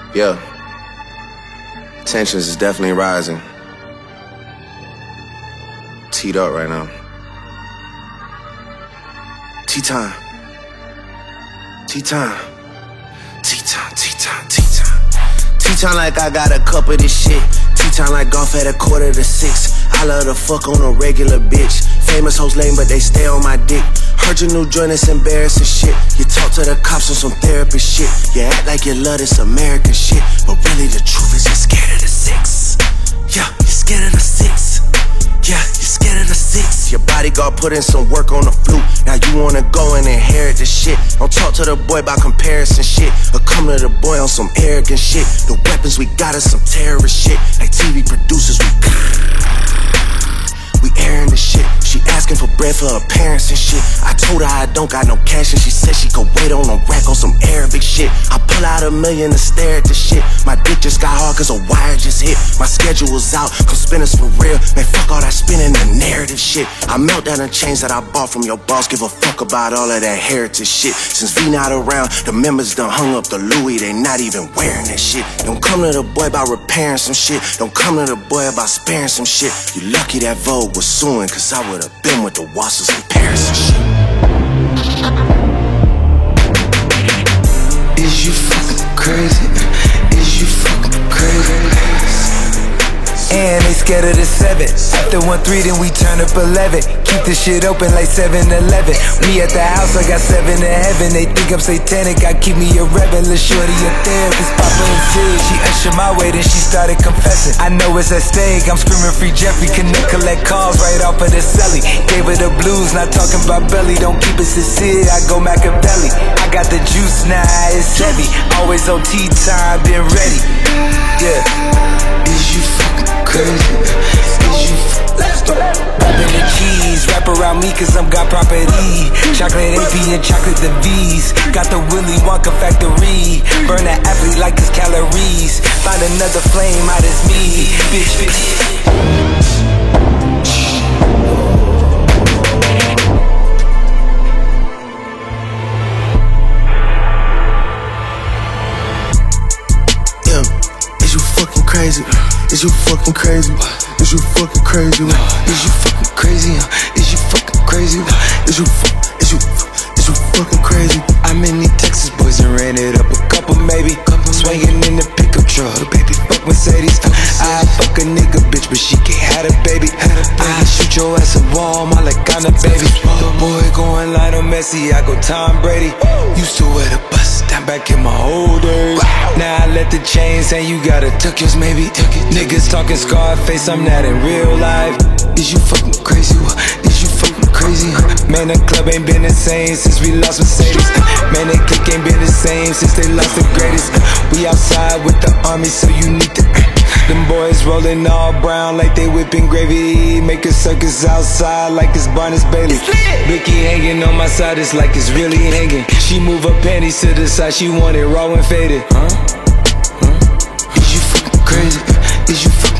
Yeah. Tensions is definitely rising. Teed up right now. Tea time. Tea time. Tea time, tea time, tea time. Tea time like I got a cup of this shit. Tea time like golf at 5:45. I love to fuck on a regular bitch. Famous hoes lame, but they stay on my dick. Heard your new joint, it's embarrassing shit. You talk to the cops on some therapy shit. You act like you love this American shit, but really the truth is you're scared of the 6. Yeah, you're scared of the 6. Yeah, you're scared of the 6. Your bodyguard put in some work on the flute. Now you wanna go and inherit the shit. Don't talk to the boy about comparison shit, or come to the boy on some arrogant shit. The weapons we got is some terrorist shit. Like TV producers, we airing the shit. She asking for bread for her parents and shit. I told her I don't got no cash and she said she could wait on a rack on some Arabic shit. I pull out $1 million to stare at the shit. My dick just got hard cause a wire just hit. My schedule was out, come spinners for real. Man, fuck all that spinning the narrative shit. I melt down the chains that I bought from your boss. Give a fuck about all of that heritage shit. Since V not around, the members done hung up the Louis. They not even wearing that shit. Don't come to the boy about repairing some shit. Don't come to the boy about sparing some shit. You lucky that Vogue was suing, cause I would've been with the Wassers in Paris and shit. Is you fucking crazy? Is you fucking crazy? And they scared of the 7. After 1-3, then we turn up 11. Keep the shit open like 7-Eleven. Me at the house, I got 7 in heaven. They think I'm satanic, I keep me a rebel. Lil' shorty a therapist, Papa and Sid. She ushered my way, then she started confessing. I know it's at stake, I'm screaming free Jeffrey. Couldn't collect calls right off of the celly. Gave her the blues, not talking about belly. Don't keep it sincere, I go Machiavelli. I got the juice now, it's heavy. Always on tea time, been ready. Yeah. Is you fucking crazy? Is you let's go. Rubbing the cheese, wrap around me cause I'm got property. Chocolate AP and chocolate the V's. Got the Willy Wonka factory. Burn the athlete like it's calories. Find another flame out as me. Bitch. Crazy. Is you fucking crazy? Is you fucking crazy? Is you fucking crazy? Is you fucking crazy? Is you fucking crazy? I met these Texas boys and ran it up a couple maybe. Swinging in the pickup truck, baby, fuck Mercedes. I fuck a nigga bitch, but she can't have a baby. I shoot your ass a wall, my Lagana baby. The boy going Lionel Messi, I go Tom Brady. Used to wear the bus down back in my old days. Now I let the chains hang, you gotta tuck yours maybe. Niggas talking Scarface, I'm not in real life. Is you fucking crazy? Is you fucking crazy? Man, the club ain't been the same since we lost Mercedes. Man, they clique ain't been the same since they lost the greatest. We outside with the army, so you need to. Them boys rolling all brown like they whipping gravy. Make a circus outside like it's Barnes Bailey. Blicky hanging on my side, it's like it's really hanging. She move her panties to the side, she want it raw and faded. Is you fucking crazy? Is you fucking